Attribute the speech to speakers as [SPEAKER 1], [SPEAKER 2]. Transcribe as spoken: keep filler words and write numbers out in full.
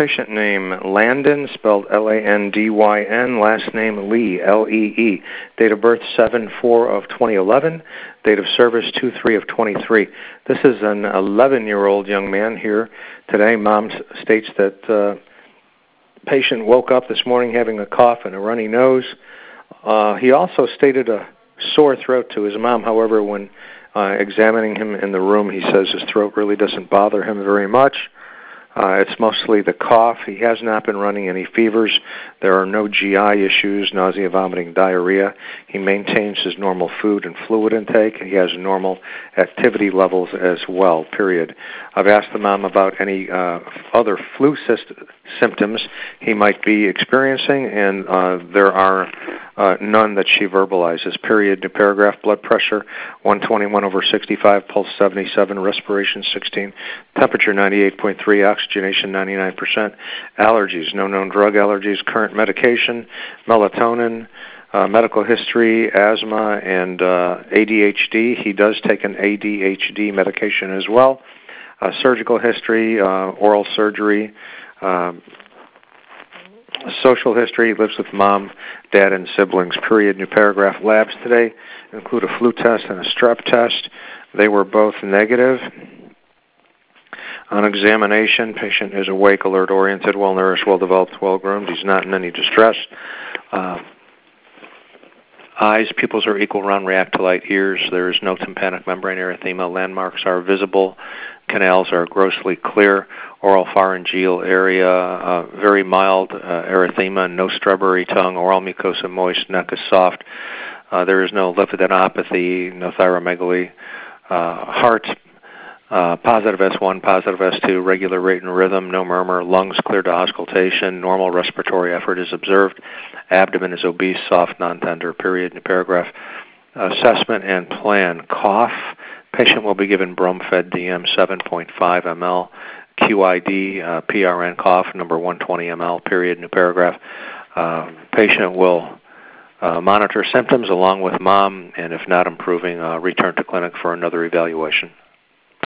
[SPEAKER 1] patient name Landon, spelled L A N D Y N, last name Lee, L E E. Date of birth seven four of twenty eleven, date of service two three of twenty-three. This is an eleven-year-old young man here today. Mom states that uh, patient woke up this morning having a cough and a runny nose. Uh, he also stated a sore throat to his mom. However, when uh, examining him in the room, he says his throat really doesn't bother him very much. Uh, it's mostly the cough. He has not been running any fevers. There are no G I issues, nausea, vomiting, diarrhea. He maintains his normal food and fluid intake. He has normal activity levels as well, period. I've asked the mom about any uh, other flu syst- symptoms he might be experiencing, and uh, there are uh, none that she verbalizes, period. New paragraph, blood pressure one twenty-one over sixty-five, pulse seventy-seven, respiration sixteen, temperature ninety-eight point three, oxygenation ninety-nine percent, allergies, no known drug allergies, current medication, melatonin, uh, medical history, asthma, and uh, A D H D. He does take an A D H D medication as well. Uh, surgical history, uh, oral surgery, uh, social history, lives with mom, dad, and siblings, period. New paragraph. Labs today include a flu test and a strep test. They were both negative. On examination, patient is awake, alert, oriented, well-nourished, well-developed, well-groomed. He's not in any distress. Uh, eyes, pupils are equal, round, react to light. Ears, there is no tympanic membrane erythema. Landmarks are visible. Canals are grossly clear. Oral pharyngeal area, uh, very mild uh, erythema, no strawberry tongue. Oral mucosa moist, neck is soft. Uh, there is no lymphadenopathy, no thyromegaly. Uh, heart, Uh, positive S one, positive S two, regular rate and rhythm, no murmur, lungs clear to auscultation, normal respiratory effort is observed, abdomen is obese, soft, non-tender, period. New paragraph. Assessment and plan. Cough. Patient will be given Bromfed D M seven point five milliliters, Q I D, uh, P R N cough, number one hundred twenty milliliters, period. New paragraph. Uh, patient will uh, monitor symptoms along with mom, and if not improving, uh, return to clinic for another evaluation.